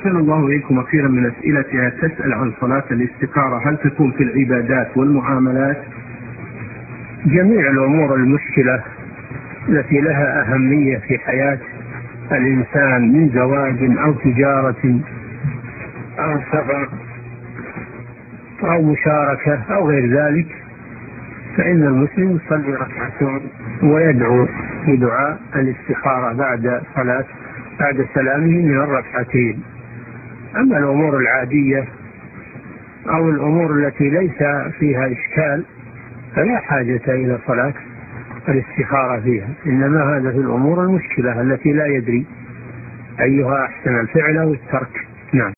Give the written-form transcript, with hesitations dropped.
أحسن الله إليكم. أخيرا من أسئلتها تسأل عن صلاة الاستخارة، هل تكون في العبادات والمعاملات؟ جميع الأمور المشكلة التي لها أهمية في حياة الإنسان من زواج أو تجارة أو سفر أو مشاركة أو غير ذلك، فإن المسلم يصلي ركعتين ويدعو بدعاء الاستخارة بعد سلامه من الركعتين. أما الأمور العادية أو الأمور التي ليس فيها إشكال فلا حاجة إلى صلاة الاستخارة فيها، إنما هذا في الأمور المشكلة التي لا يدري أيها أحسن الفعل أو الترك. نعم.